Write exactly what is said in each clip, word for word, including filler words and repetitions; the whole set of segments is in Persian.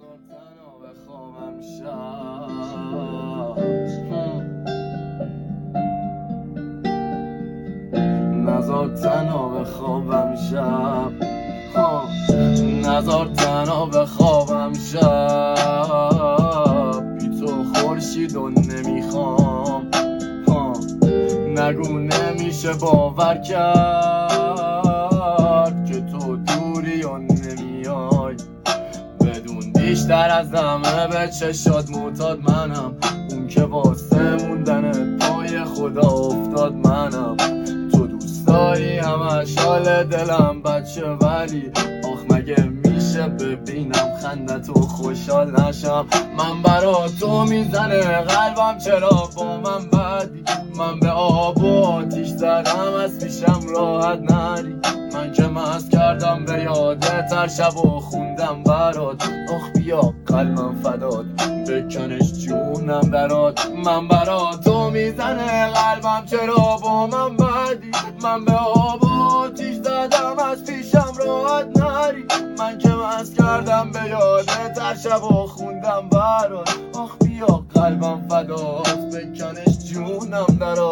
نزار تنها بخوابم شب نزار تنها بخوابم شب نزار تنها بخوابم شب بی تو خورشید و نمیخوام نگو نمیشه باور کرد که تو دوری و نمیای بدون بیشتر از همه به چشات معتاد منم اون که واسه موندن پای خدا افتاد منم تو دوست داری همش حال دلم بچه ولی آخ مگه میشه ببینم خندت و خوشحال نشم من برا تو میزنه قلبم چرا با من بدی من به آب و آتیش زدم از پیشم راحت نری من که مست کردم به یادت هر شب و خوندم برات آخ بیا قلبم فدات بکنش جونم برات من برا تو میزنه قلبم چرا با من بدی من به آب و آتیش زدم از پیشم راحت نری من که مست کردم به یادت هر شب و خوندم برات آخ بیا قلبم فدات بکنش جونم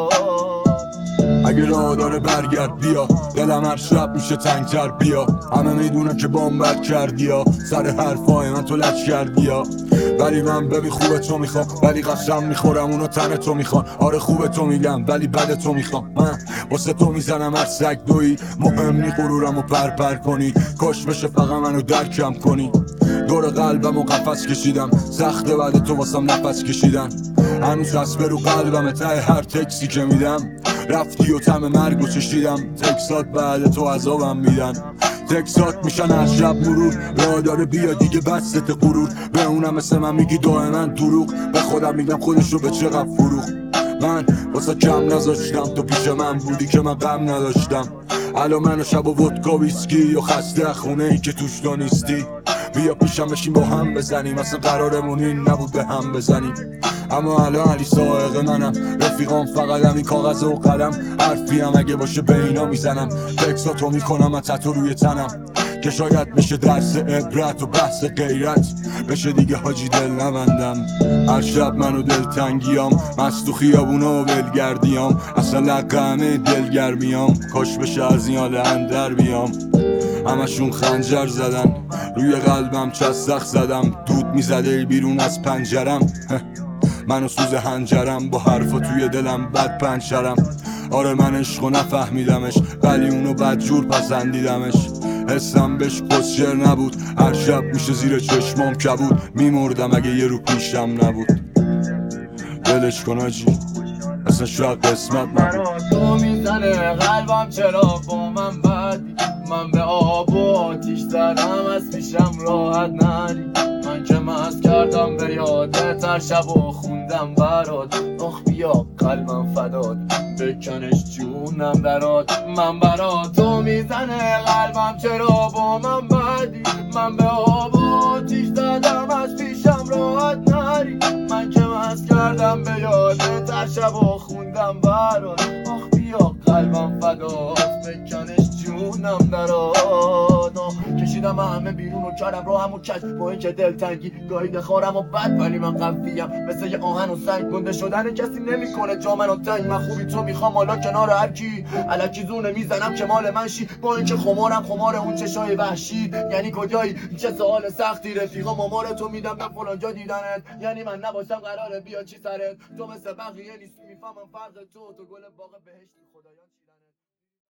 درات اگه راه داره برگرد بیا دلم هر شب میشه تنگتر بیا همه میدونن که بامبد کردی یا سر حرفای من تو لچ کردی یا ولی من ببین خوبه تو میخوام ولی قسم میخورم اونو تن تو میخوان آره خوبه تو میگم ولی بد تو میخوام من واسه تو میزنم هر سگ دویی مهم نی غرورم و پرپر کنی کاش بشه فقط منو درکم کنی دور قلبم و قفس کشیدم سخته بعد تو واسم نفس کشیدن هنوز هست برو قلبم ته هر تکسی که میدم رفتی و تم مرگ و چشیدم تکسات بعد تو عذابم میدن تکسات میشن از شب مرور راه داره بیا دیگه بستت غرور به اونم مثل من میگی دائما دروغ به خودم میگم خودشو به چقدر فروخ من واسه کم نذاشتم تو پیش من بودی که من غم نداشتم الان منو شب و ودکا ویسکی و خسته خونه ای که توش تو نیستی بیا پیشم بشین با هم بزنیم اصلا قرارمون این نبود به هم بزنیم اما الان علی سائق منم رفیقام فقط همین کاغذ و قلم حرفی هم اگه باشه به اینا میزنم تکساتو میکنم من تتو روی تنم که شاید میشه درس عبرت و بحث غیرت بشه دیگه حاجی دل نبندم هر شب منو دلتنگیام مست و خیابونا و ولگردیام اصلا لقمه دلگرمیام کاش بشه از این حال اندر بیام همشون خنجر زدن روی قلبم چسخ زدم دود میزده بیرون از پنجرم منو سوز هنجرم با حرفا توی دلم بد پنچرم آره من عشقو نفهمیدمش ولی اونو بد جور پسندیدمش حسم بهش کسشر نبود هر شب میشه زیر چشمام کبود میمردم اگه یه رو پیشم نبود ولش کن آجی اصلا شاید قسمت نبود تو میزنه قلبم چرا با من بدی من به آب و آتیش زدم از پیشم راحت نری من که مست کردم به یادت هر شب و خوندم برات آخ بیا قلبم فدات بکنش جونم برات من برا تو میزنه قلبم چرا با من بدی من به آب و آتیش زدم از پیشم راحت نری من که مست کردم به یادت هر شب و خوندم برات آخ بیا قلبم فدات بکنش جونم درات کشیدم همه بیرون و کردم راهم و کش با این که دلتنگی گاهی دخارم و بد ولی من قویم مثل یه آهن و سنگ گنده شدن کسی نمیکنه جا منو تنگ من خوبی تو میخوام حالا کنار هر کی الکی زونه میزنم که مال من شی با این که خمارم خمار اون چشای وحشی یعنی کجایی چه سوال سختی رفیقا مامار تو میدم به فلان جا دیدنت یعنی من نباشم قراره بیا چی سرت تو مثل بقیه نیستی میفهمم فرق تو تو گل باغ بهشتی خدایان چیدنت